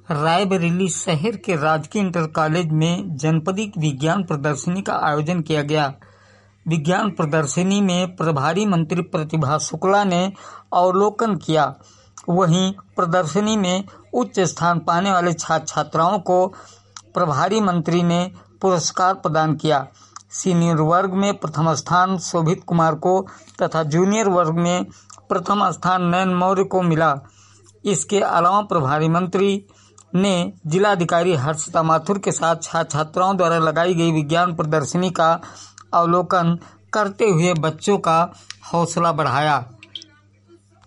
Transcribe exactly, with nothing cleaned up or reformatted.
रायबरेली शहर के राजकीय इंटर कॉलेज में जनपदी विज्ञान प्रदर्शनी का आयोजन किया गया। विज्ञान प्रदर्शनी में प्रभारी मंत्री प्रतिभा शुक्ला ने अवलोकन किया। वहीं प्रदर्शनी में उच्च स्थान पाने वाले छात्र छात्राओं को प्रभारी मंत्री ने पुरस्कार प्रदान किया। सीनियर वर्ग में प्रथम स्थान शोभित कुमार को तथा जूनियर वर्ग में प्रथम स्थान नयन मौर्य को मिला। इसके अलावा प्रभारी मंत्री ने जिलाधिकारी हर्षिता माथुर के साथ छात्र छात्राओं द्वारा लगाई गई विज्ञान प्रदर्शनी का अवलोकन करते हुए बच्चों का हौसला बढ़ाया।